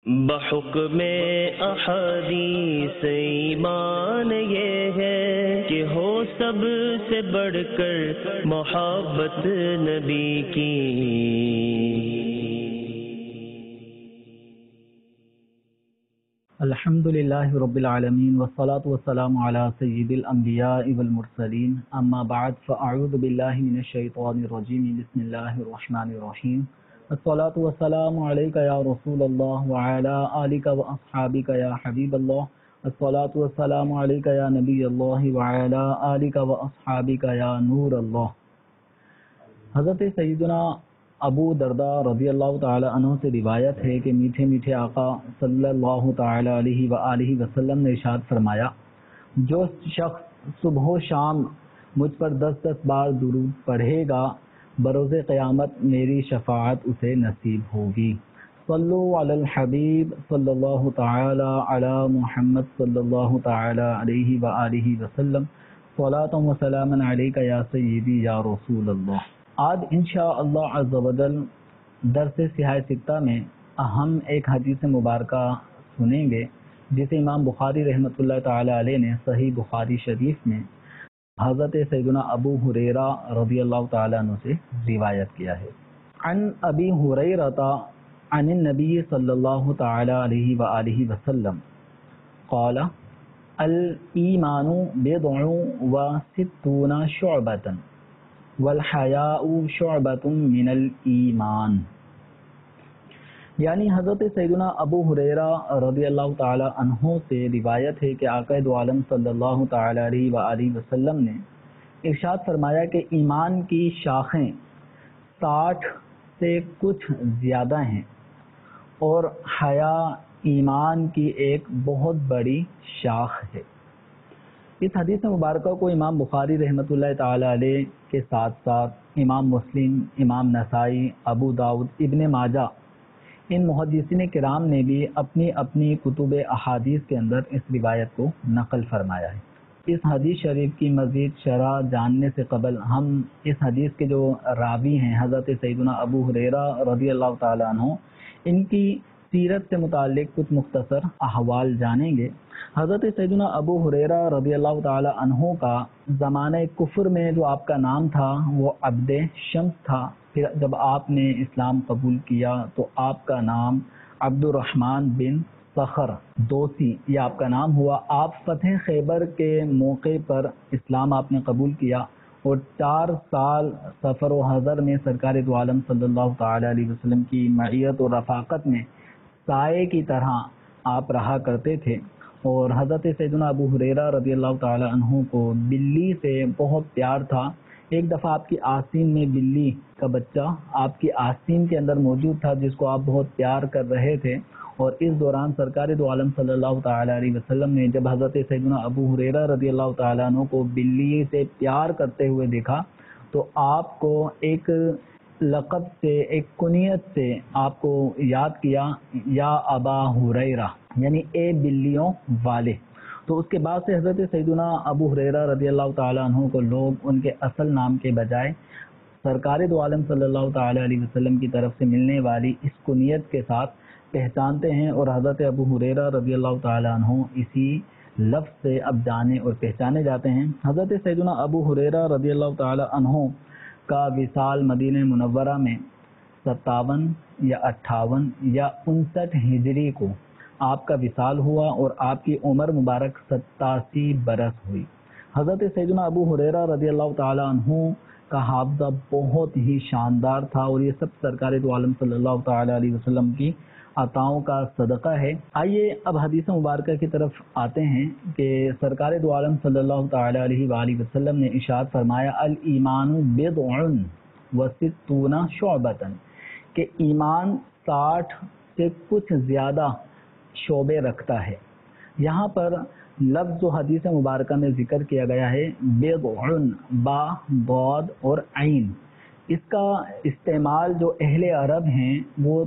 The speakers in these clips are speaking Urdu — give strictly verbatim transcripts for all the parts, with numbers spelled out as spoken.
بحکم احادیث ایمان یہ ہے کہ ہو سب سے بڑھ کر محبت نبی کی۔ الحمد للہ رب العالمین والصلاة والسلام علی سید الانبیاء والمرسلین، اما بعد فاعوذ باللہ من الشیطان الرجیم، بسم اللہ الرحمن الرحیم۔ الصلاة والسلام علیکہ یا رسول اللہ وعلی آلکہ واصحابکہ یا حبیب اللہ۔ الصلاة والسلام علیکہ یا نبی اللہ وعلی آلکہ واصحابکہ یا نور اللہ۔ حضرت سیدنا ابو درداء رضی اللہ تعالی عنہ سے روایت ہے کہ میٹھے میٹھے آقا صلی اللہ تعالی علیہ وآلہ وسلم نے ارشاد فرمایا، جو شخص صبح و شام مجھ پر دس دس بار درود پڑھے گا، بروز قیامت میری شفاعت اسے نصیب ہوگی۔ صلو علی الحبیب صلی اللہ تعالی علی محمد صلی اللہ تعالی علیہ وآلہ وسلم، صلاۃ و سلام علیک یا سیدی یا رسول اللہ۔ آج انشاءاللہ عز و جل درس صحیح ستہ میں اہم ایک حدیث مبارکہ سنیں گے، جسے امام بخاری رحمۃ اللہ تعالی علیہ نے صحیح بخاری شریف میں حضرت سیدنا ابو ہریرہ رضی اللہ تعالی عنہ سے روایت کیا ہے۔ عن ابی ہریرہ عن النبی صلی اللہ تعالی علیہ وآلہ وسلم قال الایمان بضع و ستون شعبۃ والحیاء شعبۃ من الایمان۔ یعنی حضرت سیدنا ابو ہریرہ رضی اللہ تعالی عنہ سے روایت ہے کہ آقا دو عالم صلی اللہ تعالی علیہ وآلہ وسلم نے ارشاد فرمایا کہ ایمان کی شاخیں ساٹھ سے کچھ زیادہ ہیں، اور حیا ایمان کی ایک بہت بڑی شاخ ہے۔ اس حدیث مبارکہ کو امام بخاری رحمۃ اللہ تعالی علیہ کے ساتھ ساتھ امام مسلم، امام نسائی، ابو داؤد، ابن ماجہ، ان محدثین کرام نے بھی اپنی اپنی کتب احادیث کے اندر اس روایت کو نقل فرمایا ہے۔ اس حدیث شریف کی مزید شرح جاننے سے قبل ہم اس حدیث کے جو راوی ہیں حضرت سیدنا ابو ہریرہ رضی اللہ تعالی عنہ، ان کی سیرت سے متعلق کچھ مختصر احوال جانیں گے۔ حضرت سیدنا ابو ہریرہ رضی اللہ تعالی عنہ کا زمانہ کفر میں جو آپ کا نام تھا وہ عبد شمس تھا۔ پھر جب آپ نے اسلام قبول کیا تو آپ کا نام عبد الرحمن بن صخر دوسی یہ آپ کا نام ہوا۔ آپ فتح خیبر کے موقع پر اسلام آپ نے قبول کیا، اور چار سال سفر و حضر میں سرکار دو عالم صلی اللہ تعالی علیہ وسلم کی معیت اور رفاقت میں سائے کی طرح آپ رہا کرتے تھے۔ اور حضرت سیدنا ابو ہریرہ رضی اللہ تعالی عنہ کو بلی سے بہت پیار تھا۔ ایک دفعہ آپ کی آستین میں بلی کا بچہ آپ کی آستین کے اندر موجود تھا، جس کو آپ بہت پیار کر رہے تھے، اور اس دوران سرکار دو عالم صلی اللہ تعالی علیہ وسلم نے جب حضرت سیدنا ابو ہریرہ رضی اللہ تعالی عنہ کو بلی سے پیار کرتے ہوئے دیکھا تو آپ کو ایک لقب سے، ایک کنیت سے آپ کو یاد کیا، یا ابا ہریرہ، یعنی اے بلیوں والے۔ تو اس کے بعد سے حضرت سیدنا ابو ہریرہ رضی اللہ تعالی عنہ کو لوگ ان کے اصل نام کے بجائے سرکار دو عالم صلی اللہ تعالی علیہ وسلم کی طرف سے ملنے والی اس کنیت کے ساتھ پہچانتے ہیں، اور حضرت ابو ہریرہ رضی اللہ تعالی عنہ اسی لفظ سے اب جانے اور پہچانے جاتے ہیں۔ حضرت سیدنا ابو ہریرہ رضی اللہ تعالی عنہ کا وصال مدینہ منورہ میں ستاون یا اٹھاون یا انسٹھ ہجری کو آپ کا وصال ہوا، اور آپ کی عمر مبارک ستاسی برس ہوئی۔ حضرت سیدنا ابو ہریرہ رضی اللہ تعالی عنہ کا حافظہ بہت ہی شاندار تھا، اور یہ سب سرکار دو عالم صلی اللہ تعالی علیہ وسلم کی عطاؤں کا صدقہ ہے۔ آئیے اب حدیث مبارکہ کی طرف آتے ہیں کہ سرکار دو عالم صلی اللہ تعالی علیہ وآلہ وسلم نے ارشاد فرمایا، الایمان بضع و ستون شعبۃ، کہ ایمان ساٹھ سے کچھ زیادہ شعبے رکھتا ہے۔ یہاں پر لفظ و حدیث مبارکہ میں ذکر کیا گیا ہے بضع، با، ضاد اور عین۔ اس کا استعمال جو اہل عرب ہیں وہ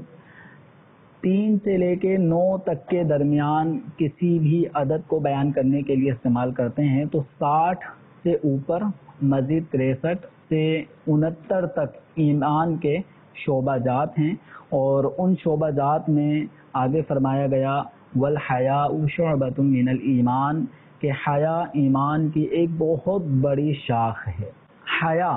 تین سے لے کے نو تک کے درمیان کسی بھی عدد کو بیان کرنے کے لیے استعمال کرتے ہیں، تو ساٹھ سے اوپر مزید تریسٹھ سے انہتر تک ایمان کے شعبہ جات ہیں، اور ان شعبہ جات میں آگے فرمایا گیا والحیاء شعبۃ من الایمان کہ حیا ایمان کی ایک بہت بڑی شاخ ہے۔ حیا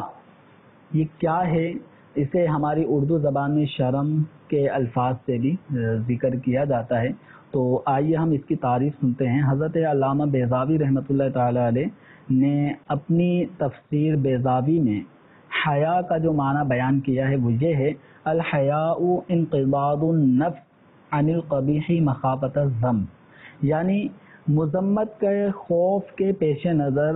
یہ کیا ہے؟ اسے ہماری اردو زبان میں شرم کے الفاظ سے بھی ذکر کیا جاتا ہے، تو آئیے ہم اس کی تعریف سنتے ہیں۔ حضرت علامہ بیضاوی رحمۃ اللہ تعالی علیہ نے اپنی تفسیر بیضاوی میں حیا کا جو معنی بیان کیا ہے وہ یہ ہے الحیاء انقباض النفس عن القبیح مخافۃ الذم، یعنی مذمت کے خوف کے پیش نظر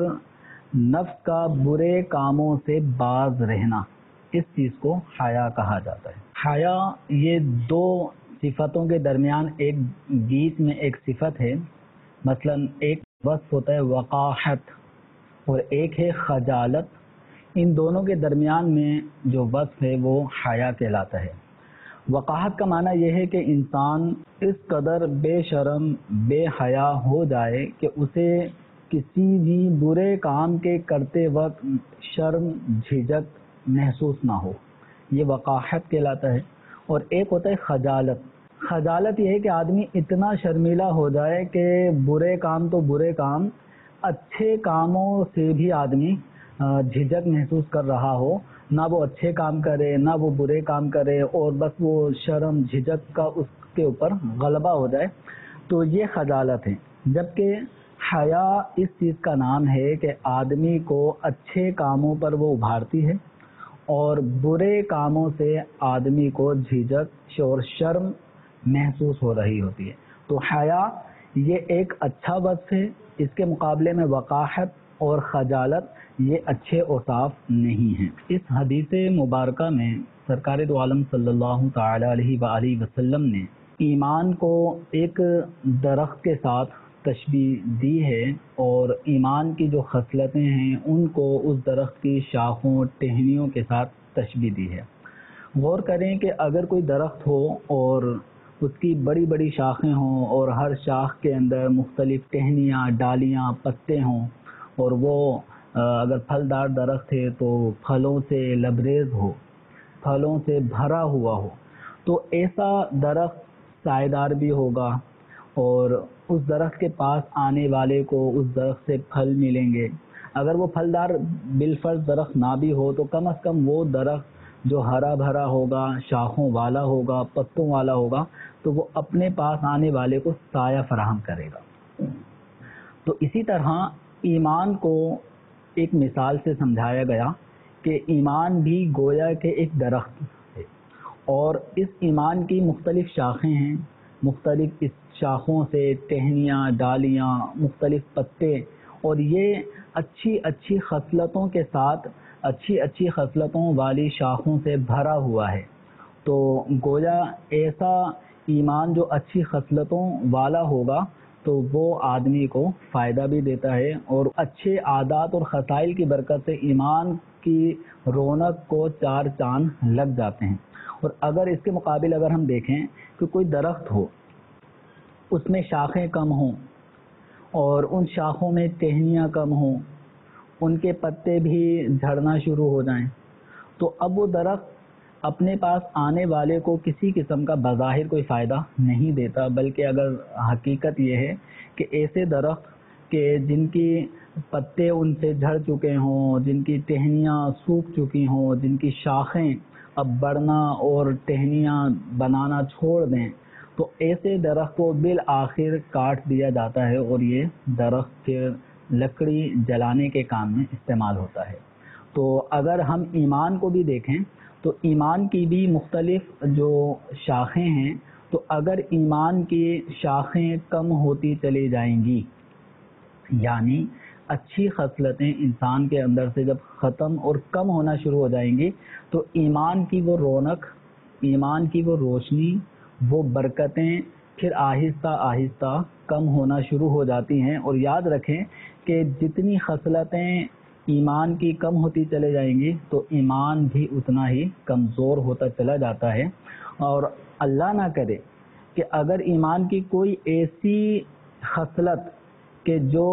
نفس کا برے کاموں سے باز رہنا، اس چیز کو حیا کہا جاتا ہے۔ حیا یہ دو صفتوں کے درمیان ایک بیچ میں ایک صفت ہے، مثلا ایک وصف ہوتا ہے وقاحت اور ایک ہے خجالت، ان دونوں کے درمیان میں جو وصف ہے وہ حیا کہلاتا ہے۔ وقاحت کا معنی یہ ہے کہ انسان اس قدر بے شرم بے حیا ہو جائے کہ اسے کسی بھی برے کام کے کرتے وقت شرم جھجک محسوس نہ ہو، یہ وقاحت کہلاتا ہے۔ اور ایک ہوتا ہے خجالت۔ خجالت یہ ہے کہ آدمی اتنا شرمیلا ہو جائے کہ برے کام تو برے کام، اچھے کاموں سے بھی آدمی جھجک محسوس کر رہا ہو، نہ وہ اچھے کام کرے نہ وہ برے کام کرے، اور بس وہ شرم جھجک کا اس کے اوپر غلبہ ہو جائے، تو یہ خجالت ہے۔ جبکہ حیا اس چیز کا نام ہے کہ آدمی کو اچھے کاموں پر وہ ابھارتی ہے اور برے کاموں سے آدمی کو جھجک اور شرم محسوس ہو رہی ہوتی ہے۔ تو حیا یہ ایک اچھا وصف ہے، اس کے مقابلے میں وقاحت اور خجالت یہ اچھے اوصاف نہیں ہیں۔ اس حدیث مبارکہ میں سرکار دو عالم صلی اللہ تعالی علیہ وآلہ وسلم نے ایمان کو ایک درخت کے ساتھ تشبیہ دی ہے، اور ایمان کی جو خصلتیں ہیں ان کو اس درخت کی شاخوں ٹہنیوں کے ساتھ تشبیہ دی ہے۔ غور کریں کہ اگر کوئی درخت ہو اور اس کی بڑی بڑی شاخیں ہوں اور ہر شاخ کے اندر مختلف ٹہنیاں ڈالیاں پتے ہوں، اور وہ اگر پھلدار درخت ہے تو پھلوں سے لبریز ہو، پھلوں سے بھرا ہوا ہو، تو ایسا درخت سائیدار بھی ہوگا، اور اس درخت کے پاس آنے والے کو اس درخت سے پھل ملیں گے۔ اگر وہ پھلدار بالفرض درخت نہ بھی ہو تو کم از کم وہ درخت جو ہرا بھرا ہوگا، شاخوں والا ہوگا، پتوں والا ہوگا، تو وہ اپنے پاس آنے والے کو سایہ فراہم کرے گا۔ تو اسی طرح ایمان کو ایک مثال سے سمجھایا گیا کہ ایمان بھی گویا کہ ایک درخت ہے، اور اس ایمان کی مختلف شاخیں ہیں، مختلف اس شاخوں سے ٹہنیاں ڈالیاں مختلف پتے، اور یہ اچھی اچھی خصلتوں کے ساتھ اچھی اچھی خصلتوں والی شاخوں سے بھرا ہوا ہے۔ تو گویا ایسا ایمان جو اچھی خصلتوں والا ہوگا تو وہ آدمی کو فائدہ بھی دیتا ہے، اور اچھے عادات اور خصائل کی برکت سے ایمان کی رونق کو چار چاند لگ جاتے ہیں۔ اور اگر اس کے مقابل اگر ہم دیکھیں کہ کوئی درخت ہو، اس میں شاخیں کم ہوں اور ان شاخوں میں ٹہنیاں کم ہوں، ان کے پتے بھی جھڑنا شروع ہو جائیں، تو اب وہ درخت اپنے پاس آنے والے کو کسی قسم کا بظاہر کوئی فائدہ نہیں دیتا، بلکہ اگر حقیقت یہ ہے کہ ایسے درخت کہ جن کی پتے ان سے جھڑ چکے ہوں، جن کی ٹہنیاں سوکھ چکی ہوں، جن کی شاخیں اب بڑھنا اور ٹہنیاں بنانا چھوڑ دیں، تو ایسے درخت کو بالآخر کاٹ دیا جاتا ہے، اور یہ درخت پھر لکڑی جلانے کے کام میں استعمال ہوتا ہے۔ تو اگر ہم ایمان کو بھی دیکھیں تو ایمان کی بھی مختلف جو شاخیں ہیں، تو اگر ایمان کی شاخیں کم ہوتی چلی جائیں گی، یعنی اچھی خصلتیں انسان کے اندر سے جب ختم اور کم ہونا شروع ہو جائیں گی، تو ایمان کی وہ رونق، ایمان کی وہ روشنی، وہ برکتیں پھر آہستہ آہستہ کم ہونا شروع ہو جاتی ہیں۔ اور یاد رکھیں کہ جتنی خصلتیں ایمان کی کم ہوتی چلے جائیں گی تو ایمان بھی اتنا ہی کمزور ہوتا چلا جاتا ہے۔ اور اللہ نہ کرے کہ اگر ایمان کی کوئی ایسی خصلت کہ جو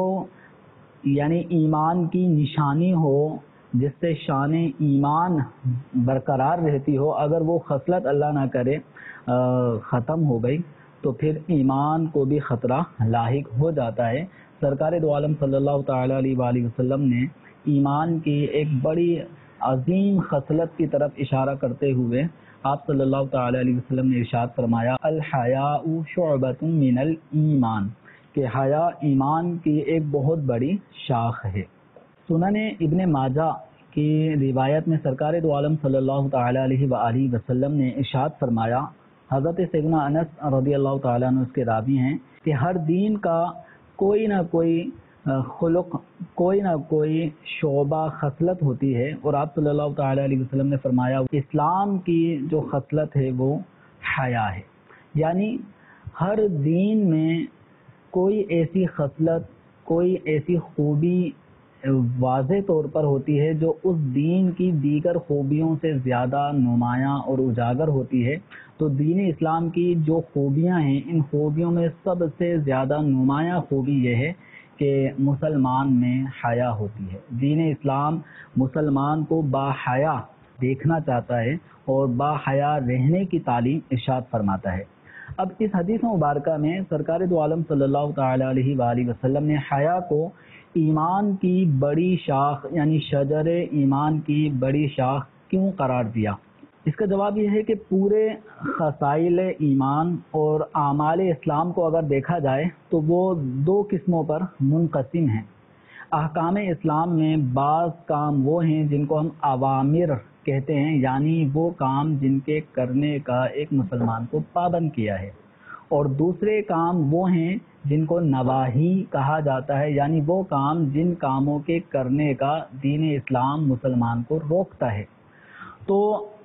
یعنی ایمان کی نشانی ہو، جس سے شان ایمان برقرار رہتی ہو، اگر وہ خصلت اللہ نہ کرے ختم ہو گئی، تو پھر ایمان کو بھی خطرہ لاحق ہو جاتا ہے۔ سرکار دو عالم صلی اللہ تعالیٰ علیہ وآلہ وسلم نے ایمان کی ایک بڑی عظیم خصلت کی طرف اشارہ کرتے ہوئے آپ صلی اللہ تعالیٰ علیہ وسلم نے ارشاد فرمایا الحیاء شعبۃ من الایمان، کہ حیا ایمان کی ایک بہت بڑی شاخ ہے۔ سنن ابن ماجہ کی روایت میں سرکار دو عالم صلی اللہ تعالیٰ علیہ وآلہ وسلم نے ارشاد فرمایا، حضرت سیدنا انس رضی اللہ تعالیٰ عنہ اس کے راوی ہیں، کہ ہر دین کا کوئی نہ کوئی خلق، کوئی نہ کوئی شعبہ خصلت ہوتی ہے، اور آپ صلی اللہ تعالیٰ علیہ وسلم نے فرمایا اسلام کی جو خصلت ہے وہ حیا ہے۔ یعنی ہر دین میں کوئی ایسی خصلت، کوئی ایسی خوبی واضح طور پر ہوتی ہے جو اس دین کی دیگر خوبیوں سے زیادہ نمایاں اور اجاگر ہوتی ہے۔ تو دین اسلام کی جو خوبیاں ہیں، ان خوبیوں میں سب سے زیادہ نمایاں خوبی یہ ہے کہ مسلمان میں حیا ہوتی ہے۔ دین اسلام مسلمان کو باحیا دیکھنا چاہتا ہے اور باحیا رہنے کی تعلیم ارشاد فرماتا ہے۔ اب اس حدیث مبارکہ میں سرکار دو عالم صلی اللہ تعالیٰ علیہ وآلہ وسلم نے حیا کو ایمان کی بڑی شاخ، یعنی شجر ایمان کی بڑی شاخ کیوں قرار دیا؟ اس کا جواب یہ ہے کہ پورے خصائل ایمان اور اعمال اسلام کو اگر دیکھا جائے تو وہ دو قسموں پر منقسم ہیں۔ احکام اسلام میں بعض کام وہ ہیں جن کو ہم اوامر کہتے ہیں، یعنی وہ کام جن کے کرنے کا ایک مسلمان کو پابند کیا ہے، اور دوسرے کام وہ ہیں جن کو نواہی کہا جاتا ہے، یعنی وہ کام جن کاموں کے کرنے کا دین اسلام مسلمان کو روکتا ہے۔ تو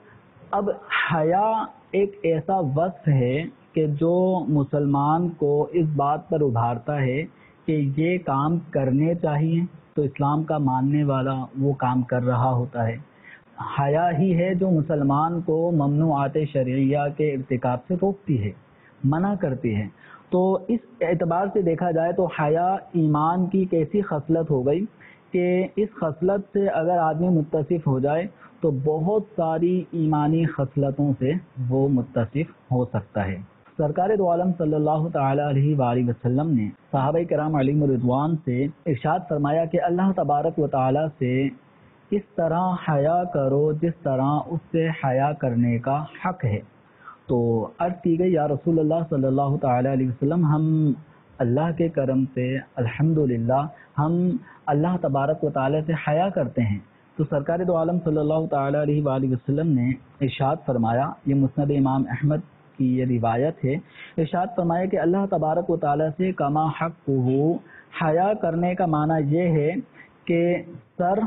اب حیا ایک ایسا وصف ہے کہ جو مسلمان کو اس بات پر ابھارتا ہے کہ یہ کام کرنے چاہیے، تو اسلام کا ماننے والا وہ کام کر رہا ہوتا ہے۔ حیا ہی ہے جو مسلمان کو ممنوعات شرعیہ کے ارتکاب سے روکتی ہے، منع کرتی ہے۔ تو اس اعتبار سے دیکھا جائے تو حیا ایمان کی کیسی خصلت ہو گئی کہ اس خصلت سے اگر آدمی متصف ہو جائے تو بہت ساری ایمانی خصلتوں سے وہ متصف ہو سکتا ہے۔ سرکار دو عالم صلی اللہ تعالیٰ علیہ وآلہ وسلم نے صحابہ کرام علیہم رضوان سے ارشاد فرمایا کہ اللہ تبارک و تعالیٰ سے اس طرح حیا کرو جس طرح اس سے حیا کرنے کا حق ہے۔ تو عرض کی گئی یا رسول اللہ صلی اللہ تعالیٰ علیہ وسلم، ہم اللہ کے کرم سے الحمدللہ ہم اللہ تبارک و تعالیٰ سے حیا کرتے ہیں۔ تو سرکار دو عالم صلی اللہ تعالیٰ علیہ وآلہ وسلم نے ارشاد فرمایا، یہ مسند امام احمد کی یہ روایت ہے، ارشاد فرمایا کہ اللہ تبارک و تعالیٰ سے کما حق ہو، حیا کرنے کا معنی یہ ہے کہ سر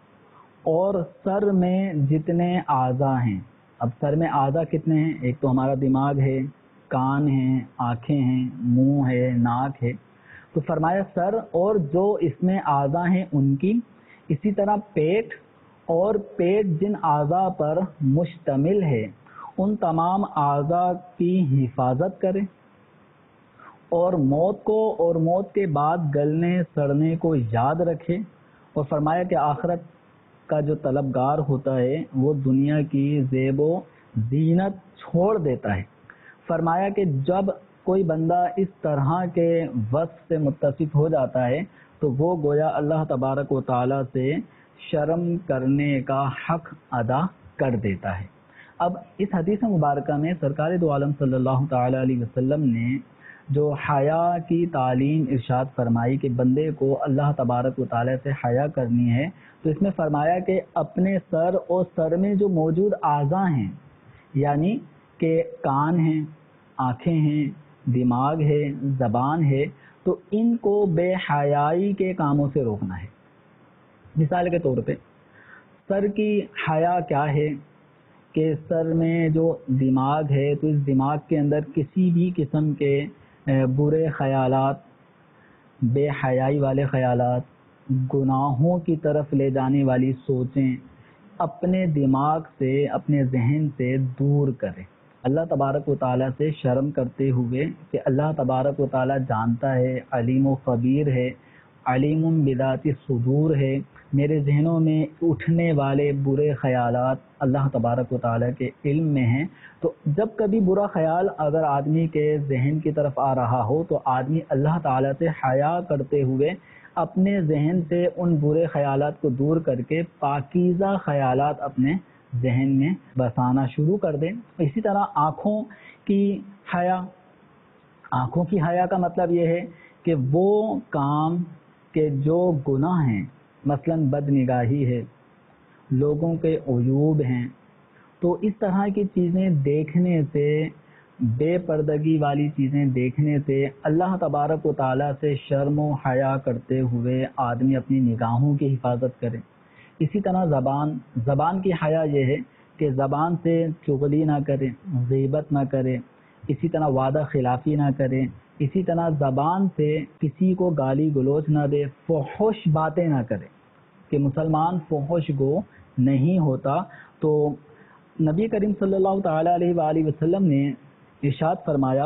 اور سر میں جتنے اعضاء ہیں، اب سر میں اعضاء کتنے ہیں؟ ایک تو ہمارا دماغ ہے، کان ہیں، آنکھیں ہیں، منہ ہے، ناک ہے، تو فرمایا سر اور جو اس میں اعضاء ہیں ان کی، اسی طرح پیٹ اور پیٹ جن اعضاء پر مشتمل ہے ان تمام اعضاء کی حفاظت کرے، اور موت کو اور موت کے بعد گلنے سڑنے کو یاد رکھے، اور فرمایا کہ آخرت کا جو طلبگار ہوتا ہے وہ دنیا کی زیب و زینت چھوڑ دیتا ہے۔ فرمایا کہ جب کوئی بندہ اس طرح کے وصف سے متصف ہو جاتا ہے تو وہ گویا اللہ تبارک و تعالیٰ سے شرم کرنے کا حق ادا کر دیتا ہے۔ اب اس حدیث مبارکہ میں سرکار دو عالم صلی اللہ تعالیٰ علیہ وسلم نے جو حیا کی تعلیم ارشاد فرمائی کہ بندے کو اللہ تبارک و تعالیٰ سے حیا کرنی ہے، تو اس میں فرمایا کہ اپنے سر اور سر میں جو موجود اعضاء ہیں، یعنی کہ کان ہیں، آنکھیں ہیں، دماغ ہے، زبان ہے، تو ان کو بے حیائی کے کاموں سے روکنا ہے۔ مثال کے طور پہ سر کی حیا کیا ہے کہ سر میں جو دماغ ہے تو اس دماغ کے اندر کسی بھی قسم کے برے خیالات، بے حیائی والے خیالات، گناہوں کی طرف لے جانے والی سوچیں اپنے دماغ سے، اپنے ذہن سے دور کرے، اللہ تبارک و تعالیٰ سے شرم کرتے ہوئے کہ اللہ تبارک و تعالیٰ جانتا ہے، علیم و خبیر ہے، علیم بذات الصدور ہے، میرے ذہنوں میں اٹھنے والے برے خیالات اللہ تبارک و تعالیٰ کے علم میں ہیں۔ تو جب کبھی برا خیال اگر آدمی کے ذہن کی طرف آ رہا ہو تو آدمی اللہ تعالیٰ سے حیا کرتے ہوئے اپنے ذہن سے ان برے خیالات کو دور کر کے پاکیزہ خیالات اپنے ذہن میں بسانا شروع کر دیں۔ اسی طرح آنکھوں کی حیا، آنکھوں کی حیا کا مطلب یہ ہے کہ وہ کام کہ جو گناہ ہیں، مثلا بد نگاہی ہے، لوگوں کے عیوب ہیں، تو اس طرح کی چیزیں دیکھنے سے، بے پردگی والی چیزیں دیکھنے سے اللہ تبارک و تعالیٰ سے شرم و حیا کرتے ہوئے آدمی اپنی نگاہوں کی حفاظت کرے۔ اسی طرح زبان زبان کی حیا یہ ہے کہ زبان سے چغلی نہ کرے، غیبت نہ کرے، اسی طرح وعدہ خلافی نہ کرے، اسی طرح زبان سے کسی کو گالی گلوچ نہ دے، فحش باتیں نہ کرے، کہ مسلمان فحش گو نہیں ہوتا۔ تو نبی کریم صلی اللہ تعالیٰ علیہ وآلہ وسلم نے ارشاد فرمایا،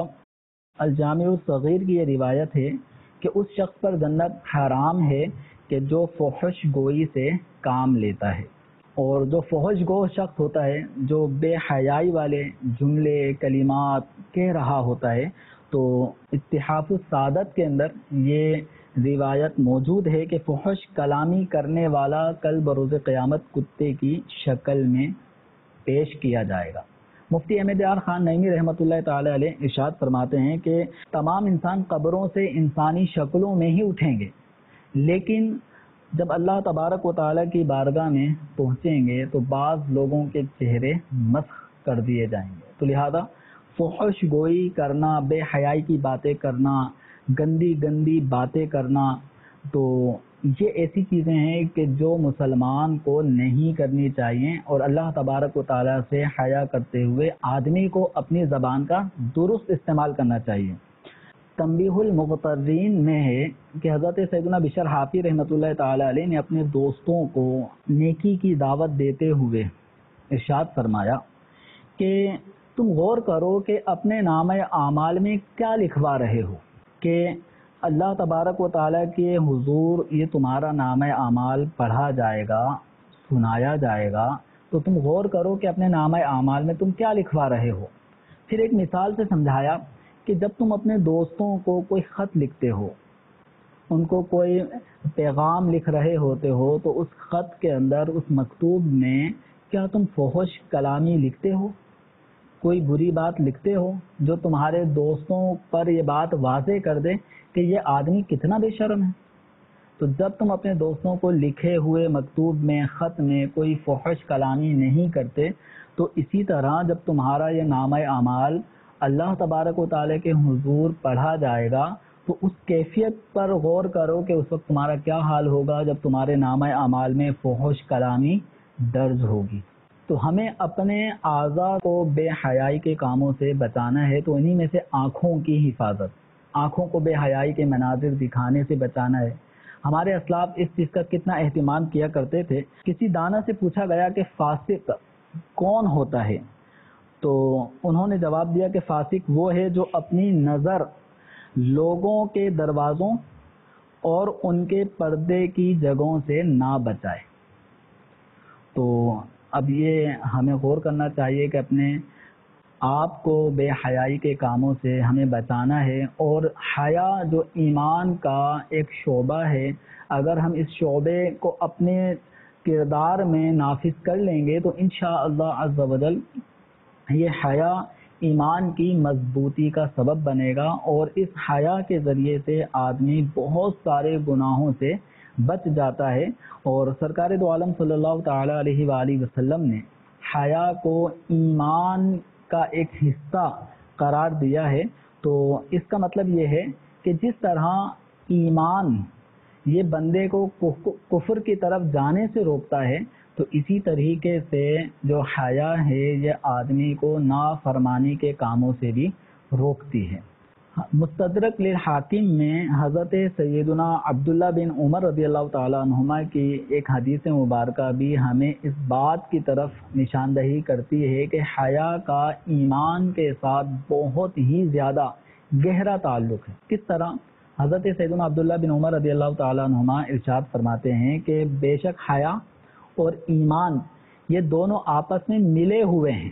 الجامع الصغیر کی یہ روایت ہے کہ اس شخص پر جنت حرام ہے کہ جو فحش گوئی سے کام لیتا ہے، اور جو فحش گو شخص ہوتا ہے، جو بے حیائی والے جملے کلمات کہہ رہا ہوتا ہے، تو اتحاف السعادت کے اندر یہ روایت موجود ہے کہ فحش کلامی کرنے والا کل بروز قیامت کتے کی شکل میں پیش کیا جائے گا۔ مفتی احمد یار خان نعیمی رحمۃ اللہ تعالی علیہ ارشاد فرماتے ہیں کہ تمام انسان قبروں سے انسانی شکلوں میں ہی اٹھیں گے، لیکن جب اللہ تبارک و تعالیٰ کی بارگاہ میں پہنچیں گے تو بعض لوگوں کے چہرے مسخ کر دیے جائیں گے۔ تو لہذا فحش گوئی کرنا، بے حیائی کی باتیں کرنا، گندی گندی باتیں کرنا، تو یہ ایسی چیزیں ہیں کہ جو مسلمان کو نہیں کرنی چاہیے، اور اللہ تبارک و تعالیٰ سے حیا کرتے ہوئے آدمی کو اپنی زبان کا درست استعمال کرنا چاہیے۔ تنبیہ المغترین میں ہے کہ حضرت سیدنا بشر حافی رحمۃ اللہ تعالی علیہ نے اپنے دوستوں کو نیکی کی دعوت دیتے ہوئے ارشاد فرمایا کہ تم غور کرو کہ اپنے نامہ اعمال میں کیا لکھوا رہے ہو، کہ اللہ تبارک و تعالیٰ کے حضور یہ تمہارا نامہ اعمال پڑھا جائے گا، سنایا جائے گا، تو تم غور کرو کہ اپنے نامہ اعمال میں تم کیا لکھوا رہے ہو۔ پھر ایک مثال سے سمجھایا کہ جب تم اپنے دوستوں کو کوئی خط لکھتے ہو، ان کو کوئی پیغام لکھ رہے ہوتے ہو، تو اس خط کے اندر، اس مکتوب میں کیا تم فحش کلامی لکھتے ہو، کوئی بری بات لکھتے ہو جو تمہارے دوستوں پر یہ بات واضح کر دے کہ یہ آدمی کتنا بے شرم ہے؟ تو جب تم اپنے دوستوں کو لکھے ہوئے مکتوب میں، خط میں کوئی فحش کلامی نہیں کرتے، تو اسی طرح جب تمہارا یہ نامہ اعمال اللہ تبارک و تعالیٰ کے حضور پڑھا جائے گا تو اس کیفیت پر غور کرو کہ اس وقت تمہارا کیا حال ہوگا جب تمہارے نامہ اعمال میں فحش کلامی درج ہوگی۔ تو ہمیں اپنے اعضاء کو بے حیائی کے کاموں سے بچانا ہے، تو انہی میں سے آنکھوں کی حفاظت، آنکھوں کو بے حیائی کے مناظر دکھانے سے بچانا ہے۔ ہمارے اسلاف اس چیز کا کتنا اہتمام کیا کرتے تھے۔ کسی دانا سے پوچھا گیا کہ فاسق کون ہوتا ہے، تو انہوں نے جواب دیا کہ فاسق وہ ہے جو اپنی نظر لوگوں کے دروازوں اور ان کے پردے کی جگہوں سے نہ بچائے۔ تو اب یہ ہمیں غور کرنا چاہیے کہ اپنے آپ کو بے حیائی کے کاموں سے ہمیں بچانا ہے، اور حیا جو ایمان کا ایک شعبہ ہے، اگر ہم اس شعبے کو اپنے کردار میں نافذ کر لیں گے تو انشاءاللہ عز و جل یہ حیا ایمان کی مضبوطی کا سبب بنے گا، اور اس حیا کے ذریعے سے آدمی بہت سارے گناہوں سے بچ جاتا ہے۔ اور سرکار دو عالم صلی اللہ تعالی علیہ وآلہ وسلم نے حیا کو ایمان کا ایک حصہ قرار دیا ہے۔ تو اس کا مطلب یہ ہے کہ جس طرح ایمان یہ بندے کو کفر کی طرف جانے سے روکتا ہے، تو اسی طریقے سے جو حیا ہے یہ آدمی کو نافرمانی کے کاموں سے بھی روکتی ہے۔ مستدرک للحاکم میں حضرت سیدنا عبداللہ بن عمر رضی اللہ تعالیٰ عنہما کی ایک حدیث مبارکہ بھی ہمیں اس بات کی طرف نشاندہی کرتی ہے کہ حیا کا ایمان کے ساتھ بہت ہی زیادہ گہرا تعلق ہے۔ کس طرح؟ حضرت سیدنا عبداللہ بن عمر رضی اللہ تعالیٰ عنہما ارشاد فرماتے ہیں کہ بے شک حیا اور ایمان یہ دونوں آپس میں ملے ہوئے ہیں،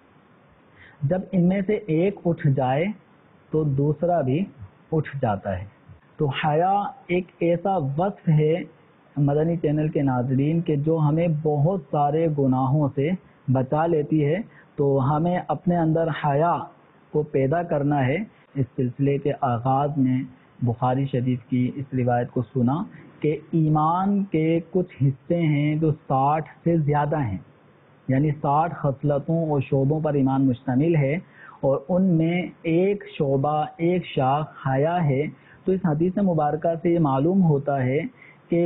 جب ان میں سے ایک اٹھ جائے تو دوسرا بھی اٹھ جاتا ہے۔ تو حیا ایک ایسا وصف ہے مدنی چینل کے ناظرین کہ جو ہمیں بہت سارے گناہوں سے بچا لیتی ہے، تو ہمیں اپنے اندر حیا کو پیدا کرنا ہے۔ اس سلسلے کے آغاز میں بخاری شریف کی اس روایت کو سنا کہ ایمان کے کچھ حصے ہیں جو ساٹھ سے زیادہ ہیں، یعنی ساٹھ خصلتوں اور شعبوں پر ایمان مشتمل ہے، اور ان میں ایک شعبہ ایک شاخ حیا ہے۔ تو اس حدیث مبارکہ سے یہ معلوم ہوتا ہے کہ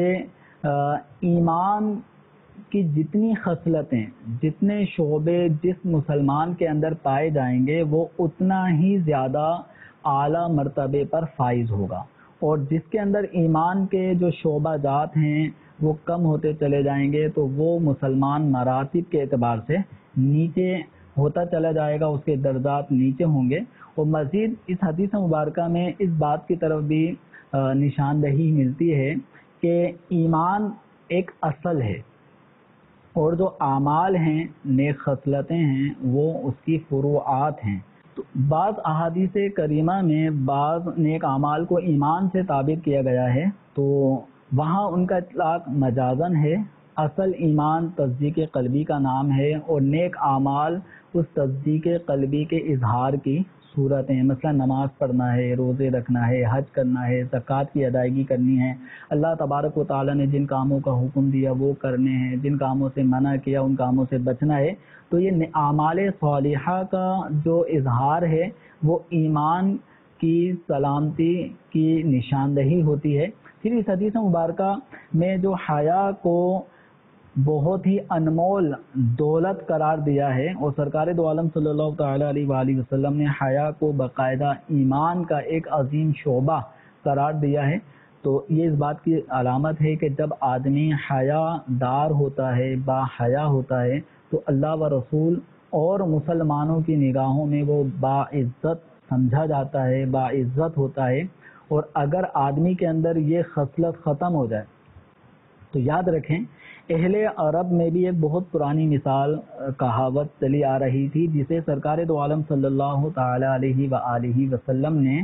ایمان کی جتنی خصلتیں، جتنے شعبے جس مسلمان کے اندر پائے جائیں گے وہ اتنا ہی زیادہ اعلیٰ مرتبے پر فائز ہوگا، اور جس کے اندر ایمان کے جو شعبہ جات ہیں وہ کم ہوتے چلے جائیں گے تو وہ مسلمان مراتب کے اعتبار سے نیچے ہوتا چلا جائے گا، اس کے درجات نیچے ہوں گے۔ اور مزید اس حدیث مبارکہ میں اس بات کی طرف بھی نشاندہی ملتی ہے کہ ایمان ایک اصل ہے، اور جو اعمال ہیں، نیک خصلتیں ہیں، وہ اس کی فروعات ہیں۔ تو بعض احادیث کریمہ میں بعض نیک اعمال کو ایمان سے تعبیر کیا گیا ہے، تو وہاں ان کا اطلاق مجازن ہے۔ اصل ایمان تصدیق قلبی کا نام ہے، اور نیک اعمال اس تصدیق قلبی کے اظہار کی صورت ہیں، مثلا نماز پڑھنا ہے، روزے رکھنا ہے، حج کرنا ہے، زکوٰۃ کی ادائیگی کرنی ہے، اللہ تبارک و تعالیٰ نے جن کاموں کا حکم دیا وہ کرنے ہیں، جن کاموں سے منع کیا ان کاموں سے بچنا ہے۔ تو یہ اعمال صالحہ کا جو اظہار ہے وہ ایمان کی سلامتی کی نشاندہی ہوتی ہے۔ پھر اس حدیث مبارکہ میں جو حیا کو بہت ہی انمول دولت قرار دیا ہے، اور سرکار دو عالم صلی اللہ تعالیٰ علیہ وآلہ وسلم نے حیا کو باقاعدہ ایمان کا ایک عظیم شعبہ قرار دیا ہے، تو یہ اس بات کی علامت ہے کہ جب آدمی حیا دار ہوتا ہے، با حیا ہوتا ہے، تو اللہ و رسول اور مسلمانوں کی نگاہوں میں وہ باعزت سمجھا جاتا ہے، باعزت ہوتا ہے۔ اور اگر آدمی کے اندر یہ خصلت ختم ہو جائے تو یاد رکھیں اہل عرب میں بھی ایک بہت پرانی مثال کہاوت چلی آ رہی تھی، جسے سرکار دو عالم صلی اللہ تعالی علیہ وآلہ وسلم نے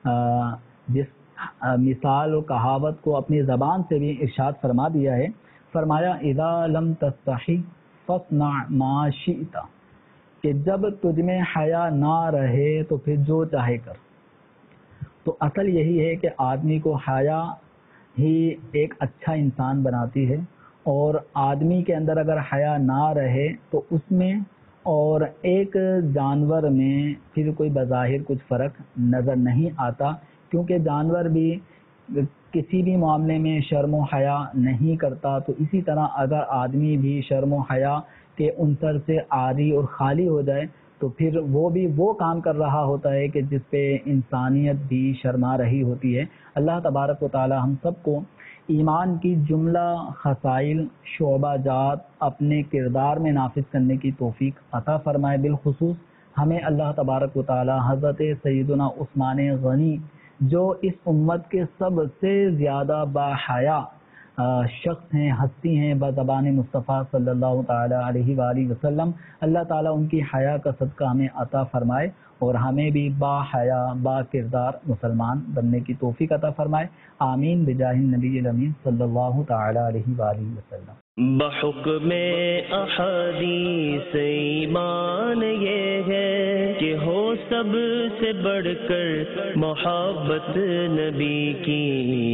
جس مثال و کہاوت کو اپنی زبان سے بھی ارشاد فرما دیا ہے، فرمایا اذا لم تستحی فاصنع ما شئت، کہ جب تجھ میں حیا نہ رہے تو پھر جو چاہے کر۔ تو اصل یہی ہے کہ آدمی کو حیا ہی ایک اچھا انسان بناتی ہے، اور آدمی کے اندر اگر حیا نہ رہے تو اس میں اور ایک جانور میں پھر کوئی بظاہر کچھ فرق نظر نہیں آتا، کیونکہ جانور بھی کسی بھی معاملے میں شرم و حیا نہیں کرتا۔ تو اسی طرح اگر آدمی بھی شرم و حیا کے عنصر سے عاری اور خالی ہو جائے تو پھر وہ بھی وہ کام کر رہا ہوتا ہے کہ جس پہ انسانیت بھی شرما رہی ہوتی ہے۔ اللہ تبارک و تعالی ہم سب کو ایمان کی جملہ خصائل شعبہ جات اپنے کردار میں نافذ کرنے کی توفیق عطا فرمائے۔ بالخصوص ہمیں اللہ تبارک و تعالی حضرت سیدنا عثمان غنی جو اس امت کے سب سے زیادہ باحیا شخص ہیں، ہستی ہیں بزبان مصطفیٰ صلی اللہ تعالی علیہ وآلہ وسلم، اللہ تعالیٰ ان کی حیا کا صدقہ ہمیں عطا فرمائے، اور ہمیں بھی با حیا با کردار مسلمان بننے کی توفیق عطا فرمائے۔ آمین بجاہ النبی الامین صلی اللہ تعالی علیہ وآلہ وسلم۔ بحکم احادیث ایمان یہ ہے کہ ہو سب سے بڑھ کر محبت نبی کی،